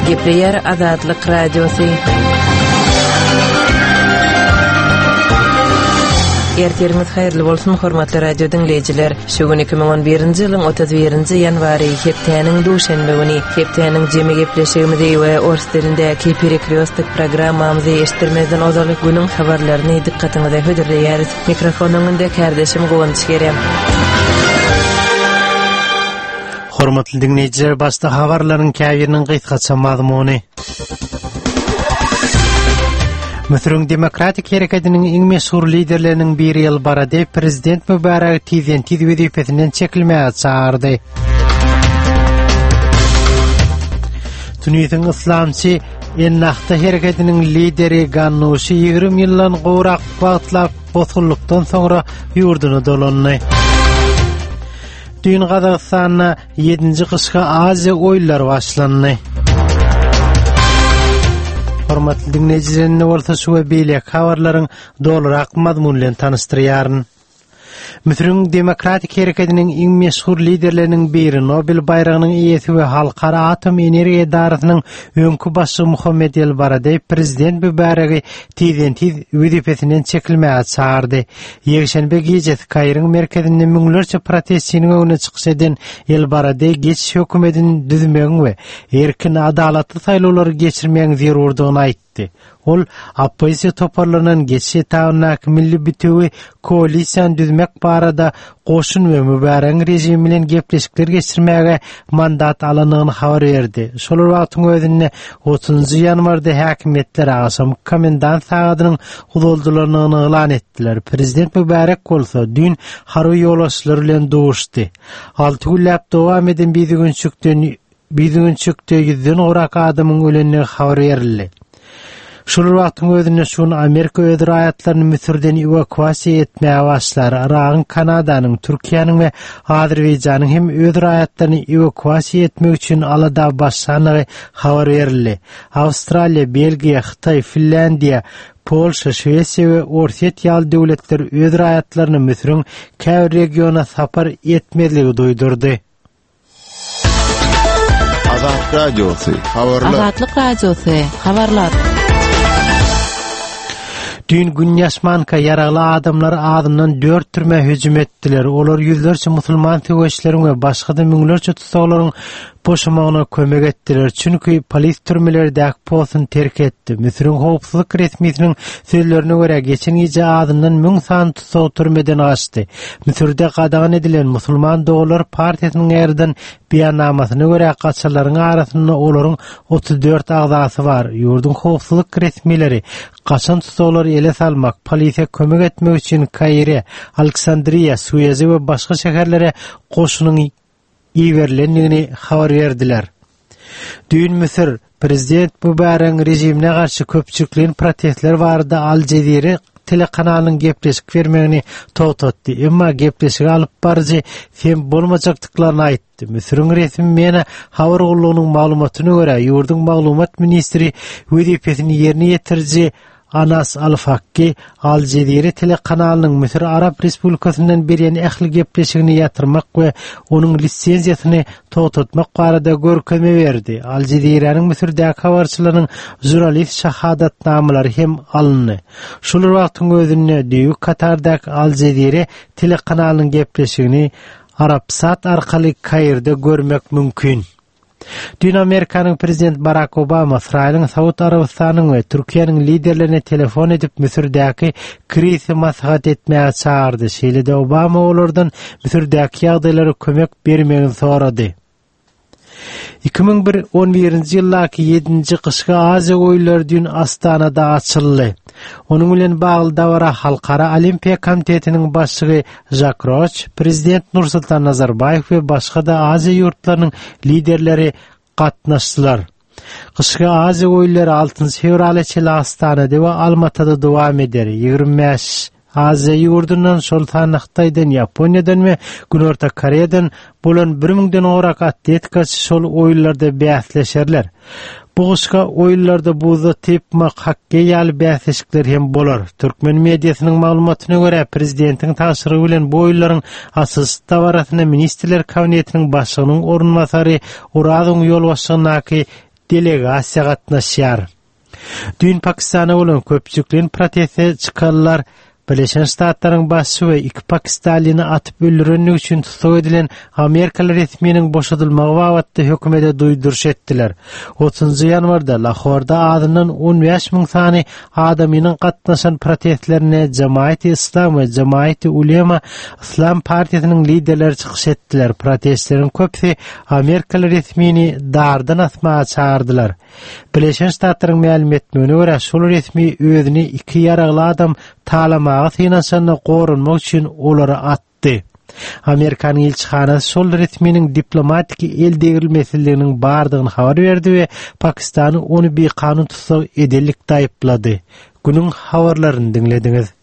Gepleyer Azadlyk Radiosu. Erterimiz hayırlı bolsun hormatly radio dinleyijiler. Şu gün 2011-nji ýylyň 31-nji ýanwary hepdeniň duşanby güni hepdeniň jemi gepleşigimizi we orslerindäki periodic programmamyzy eşitdirmezden ozalyk günüň habarlaryny dikkatiňize höderleýäris. Mikrofonuňda kardeşim Gowunç gerem. Hormatly dinleyijiler, başda habarlaryň käbiriniň gysgaça mazmuny. Müsürün Demokratik Hareketinin iň meşhur liderlerinin biri ýyl barada Prezident Mübarek tiz wezifesinden çekilmäge çağırdy. Tunisiýanyň Islamçy Ennahda Hareketinin lideri Gannouchi 20 ýyldan gowrak wagtlap bozgullukdan soňra ýurduny dolandy. Dün Gazagystanda 7-nji gyşga Aziýa oýunlary başlandy. Hormatly dinleyijiler, bolsa şu we beýle habarlaryň dolarak mazmunlaryny tanıştyrýaryn. Müsürün Demokratik Hareketinin iň meşhur liderleriniň biri, Nobel bayragynyň iýesi we Halkara Atom Energiýa Idarasynyň öňkü başçy Muhammed el-Baradey Prezident Mübareki tiz wezifesinden çekilmäge çağırdy. Ýekşenbe gecesi Kaýryň merkezinde müňlerçe protestçiniň öňüne çykyş eden el-Baradey geçiş hökümetini düzmegiň we erkin adalatly saýlawlary geçirmegiň zerurdygyny aýtdy. Ol opozisiýa toparlanan geçiş etabyna milli bütüwi koalisiýany düzmek barada goşun we Mübarekiň rejimi bilen gepleşikler geçirmäge mandat alanygyny habar berdi. Şol wagtyň özünde 30-njy ýanwarda häkimetler aşam komendant sagatynyň uzaldylaryny elan etdiler. Prezident Mübarek bolsa dün harby ýolbaşçylary bilen dowuşdy. 6 güllap dowam eden bizigünçükden 100den orak adamyň ölenine habar berildi. Şol wagtyň özünde şunu Amerika öz raýatlaryny Müsürden evakuasiýa etmäge başlar. Aragyn Kanadanyň, Türkiýanyň we Azerbaýjanyň hem öz raýatlaryny evakuasiýa etmek üçin alada başlanygy habar berildi. Awstraliýa, Belgiýa, Hytaý, Finlandiýa, Polşa, Şwesiýa we Orset ýaly döwletler öz raýatlaryny Müsürň käbir regiona sapar etmezligi duýdurdy. Azadlyk Radiosu, habarlar. Azadlyk Radiosu, habarlar. Dün Günyaşmanka yaralı adamlar adından 4 türme hücum etdiler. Olar yüzlerçe musulman tegeçlerin ve başga da müňlerçe tutsaglaryň boşamagyna kömek etdiler. Çünki polis türmelerdäki posyny terk etdi. Müsürün howpsuzlyk resmiýetiniň sözlerine görä geçen gece adından 1000 san tutsag türmeden açdy. Müsürde gadagan edilen Musulman Doglar Partiýasynyň erden beýannamasyna görä gaçalaryň arasynda olaryň 34 agzasy bar. Ýurdun howpsuzlyk resmiýetleri gaçan tutsaglary ele salmak, polisiýa kömek etmek üçin Kaýry, Aleksandriýa, Suez we başga şäherlere goşunyň iýerlendigini habar berdiler. Dün Müsür Prezident Mübarekiň rejimine garşy köpçükliň protestler barada Al Jazeera telekanalynyň gepleşik bermegini toğtatdy. Emma gepleşik alyp barjy hem bolmajakdyklaryny aýtdy. Müsürüň resmi mena habar gullugynyň maglumatyna görä ýurdun maglumat ministri wezifesini ýerine ýetirji Anas Al-Fakki Al Jazeera telekanalynyň Müsür Arab Respublikasyndan berýän ähli gepleşigini ýatyrmak we onuň lisensiýasyny toğtatmak barada görkezme berdi. Al Jazeera'nyň Müsürdäki habarçylarynyň jurnalist şahadatnamalary hem alındy. Şol wagtyň özünde diýip Katardaky Al Jazeera telekanalynyň gepleşigini Arabsat arkaly Kaýrda görmek mümkin. Dün Amerikanyň Prezident Barack Obama Israýlyň, Saud Arabistanyň we Türkiýanyň liderlerine telefon edip Müsürdäki krizi maslahat etmäge çağırdy. Şeýle-de Obama olardan Müsürdäki ýagdaýlara kömek bermegini sorady. 2011-nji ýyllaky 7-nji gyşga Aziýa oýunlary dün Astanada açyldy. Onuň bilen bagly dawra Halkara Olimpiýa Komitetiniň başçy Jacques Roch, Prezident Nursultan Nazarbayew we başga da Aziýa ýurtlarynyň liderleri gatnaşdylar. Gyşga Aziýa oýunlary 6 fevral içinde Astanada we Almatada dowam eder. 25 Aziýa ýurdundan Şoltanaqtaýdan, Ýaponiýadan we Günorta Koreýadan bolan 1000den orak atletikaçy şol oýunlarda bäsleşerler. Bu gyşga oýunlarda buza tepmak, hakky ýaly bäsleşikler hem bolar. Türkmen mediasynyň maglumatyna görä prezidentiň taşyry bilen bu oýunlaryň asas tawarasyna Ministrler Kabinetiniň başlygynyň orunmasary Urazyn ýolbaşçylygyny delegasiya gatnaşýar. Dün Pakistana bolan köpçükliň proteste çykanlar Birleşen Ştatlaryň başçy we iki Pakistanlyny atyp öldürenlik üçin tutuk edilen Amerikalı resminiň boşadylmagy babatda hökümete duýduruş etdiler. 30 ýanwarda Lahorda adından 15.000 sany adamynyň gatnaşan protestlerine Jamaat-i Islam we Jamaat-i Ulema İslam partiýasynyň liderleri çykyş etdiler. Protestleriň köpsi Amerikalı resmini dardan asmaga çağırdylar. Birleşen Ştatlaryň ma'lum etmegine görä şol resmi özüni iki ýaragly adam talamagy synaşanyna gorunmak üçin olary atdy. Amerikanyň ilçihanasy şol resminiň diplomatik eldegirilmesliginiň bardygyny habar berdi we Pakistany ony bir kanun tutsak edelikde aýyplady. Günüň habarlaryny dinlediňiz.